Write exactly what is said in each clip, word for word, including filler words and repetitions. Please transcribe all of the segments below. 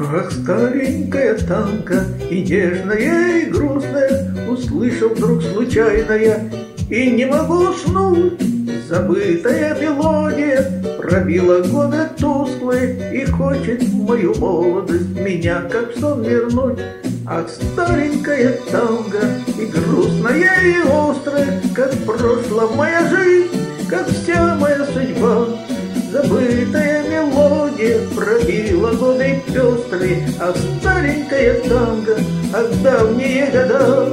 Ах, старенькая танка, и нежная, и грустная, услышал вдруг случайно я, и не могу уснуть. Забытая мелодия пробила годы тусклые и хочет в мою молодость меня как в сон вернуть. Ах, старенькая танго, и грустная, и острая, как прошла моя жизнь, как вся моя судьба. Забытая мелодия пробила годы пестрые, ах, старенькая танго, ах, давние года.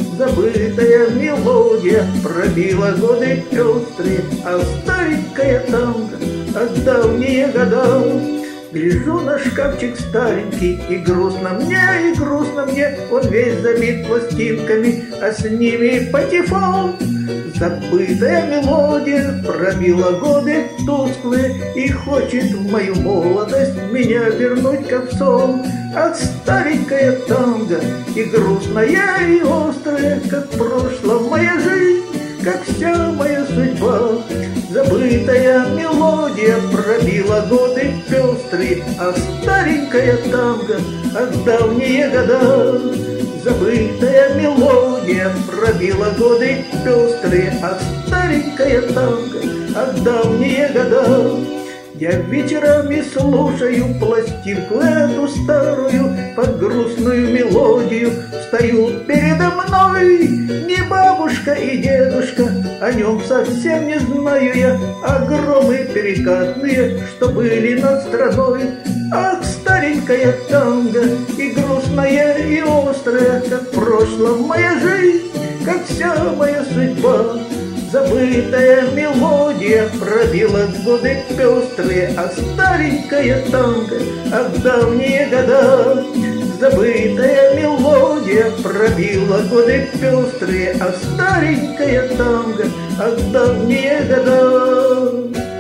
Забытая мелодия пробила годы пестрые, ах, старенькая танго, ах, давние года. Гляжу на шкафчик старенький, и грустно мне, и грустно мне, он весь забит пластинками, а с ними патефон. Забытая мелодия пробила годы тусклые и хочет в мою молодость меня вернуть как в сон. Ах, старенькая танго, и грустная, и острая, как прошла моя жизнь, как вся моя судьба. Забытая мелодия пробила годы пестрые, ах, старенькая танго, ах, давние года. Забытая мелодия пробила годы пестрые, ах, старенькая танго, ах, давние года. Я вечерами слушаю пластинку эту старую, под грустную мелодию встают передо мной. Не бабушка и дедушка, о нем совсем не знаю я, а громы перекатные, что были над страной. Ах, старенькая танго, и грустная, и острая, как прошла моя жизнь, как вся моя судьба. Забытая мелодия пробила годы пестрые, ах, старенькая танго, ах, давние года. Забытая мелодия пробила годы пестрые, ах, старенькая танго, ах, давние года.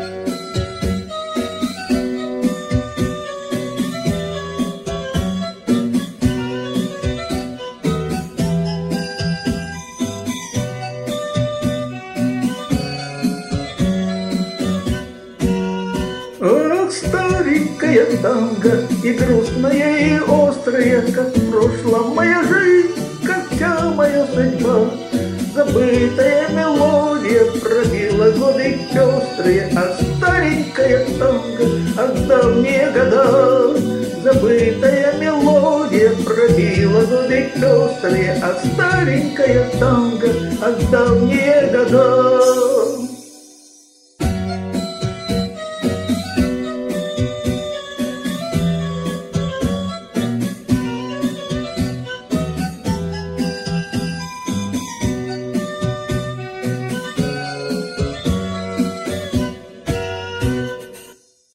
Ах, старенькая танго, и грустная, и острая, как прошла моя жизнь, как вся моя судьба. Забытая мелодия пробила годы пестрые, ах, старенькая танго, ах, давние года. Забытая мелодия пробила годы пестрые, ах, старенькая танго, ах, давние года.